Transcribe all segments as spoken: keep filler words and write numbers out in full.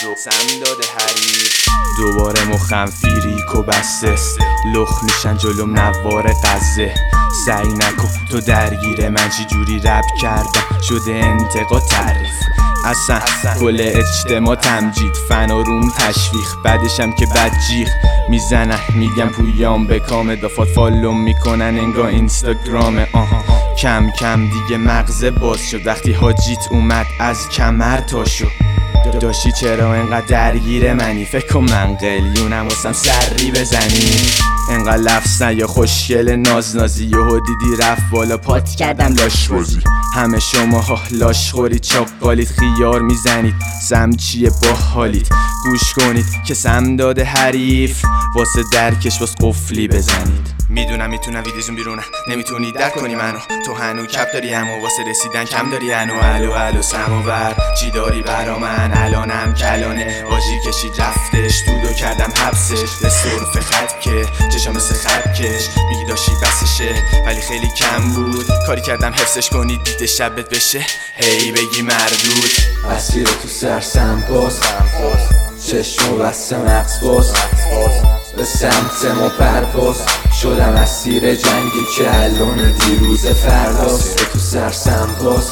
سمداد حریف. دوباره مخم فیریک و بسته، لخ میشن جلوم نوار قزه. سعی نکن تو درگیر من، چی جوری رپ کردم شده انتقاد تعریف. اصلا کل اجتماع تمجید، فن و روم تشویق، بعدشم که بد جیغ میزنن میگم پویام به کام دافات فالوم میکنن انگار اینستاگرامه. آها کم کم دیگه مغزه باز شد وقتی حاجیت اومد از کمر تا شد. داشتی چرا انقدر درگیر منی؟ فکر کن من قلیونم واسم سری بزنی. انقدر لفظ نه یا خوشگل ناز نازی، یهو دیدی رفت بالا پات کردم لاش بازی. همه شماها لاش خورید، چاقالید، خیار میزنید، سمچیه با حالید. گوش کنید که سمداد حریف واسه درکش واس قفلی بزنید. میدونم میتونم ویدیزون بیرونه، نمیتونی درک کنی منو. تو هنو کپ داری همو واسه رسیدن کم داری هنو. الو الو سماور چی داری برا من؟ الانم کلانه آجی کشید رفتش، دودو کردم حبسش. دستور خط که چشم مثل خط کش، میگی داشتی بسشه ولی خیلی کم بود. کاری کردم حفظش کنی دیده شبت بشه هی بگی مردود. اسیر تو سر سمپاس، چشم بسته مغز باز، به سمت ما پرواز. شدم اسیر جنگی که الان دیروز فرداست. تو سر سمپاس،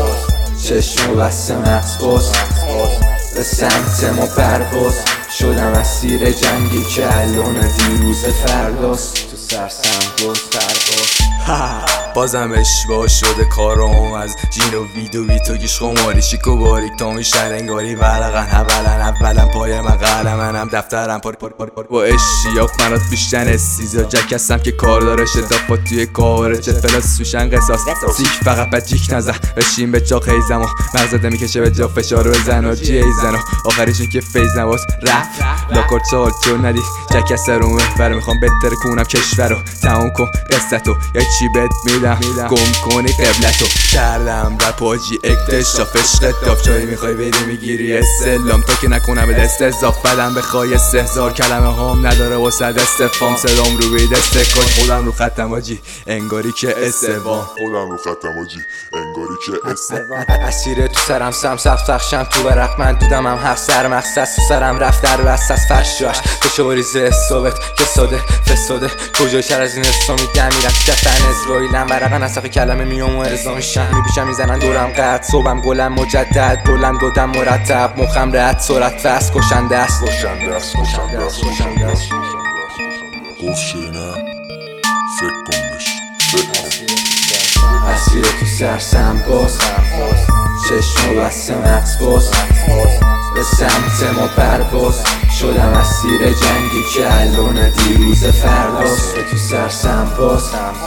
چشم بسته مغز باز، به سمت ما پرواز. شدم اسیر جنگی که الان دیروز فرداست. تو سر سمپاس پرواز. بازم اشباه شده کارام از جین و ویدو بی تو گیش خماری شیک و باریک تا میشن انگاری ورقن. اولا اولا پای من قلم منم دفترم پاری پاری پاری پاری با اشیاف منات بیشتن استیزا جک هستم که کار داره شدافات توی کاره. چه فلاس سوشن قصاص سیک فقط بجیک نزن بشین به جا خیزم و مغزده میکشه به جا فشار بزن و جی ایزن و آخریشون که فیز نواز رفت لاکارت سال تو ندید جک هست رو محور. میخوام بهتر کنم کشور رو تمام کن قصتو یا چی بد میدم گم کنی قبلتو. کردم رپ آجی اکتشاف عشقت داف جایی میخوای بری میگیری استلام تا که نکنم به دست اضاف بدم بخوای استهزار. کلمه هام نداره واسه دست فام صدام رو به دست کاش خودم رو خطم آجی انگاری که استوام. خودم رو خطم آجی انگاری که استوام. اسیر تو سرم سم سخت سخشم تو برق من دودم هم هفت سر مقصد تو سرم رفت در بست از فرشاش. بشو بریزه صحبت که ساده فساده کجای شر از این اسلامی دمیرم شفن ازرائیلم ورقا نسخ کلمه میام و ارزا میشم میپیشم میزنن دورم قد صبحم گلم مجدد بلند گودم مرتب مخم رد سرعت فست کشنده است کشنده است کشنده است کشنده است گفت نه فکر کن بش فکر کن. اسیر تو سر سمپاس، چشم بسته مغز باز، به سمت ما پرواز. شدم اسیر جنگی که الان دیروز فرداست. تو سر سمپاس،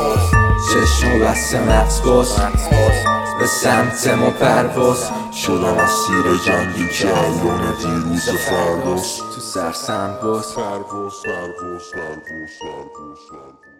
چشم بسته مغز باز، به سمت ما پرواز. شدم اسیر جنگی که الان دیروز فرداست. تو سر سمپاس پرواز پرواز پرواز پرواز پرواز.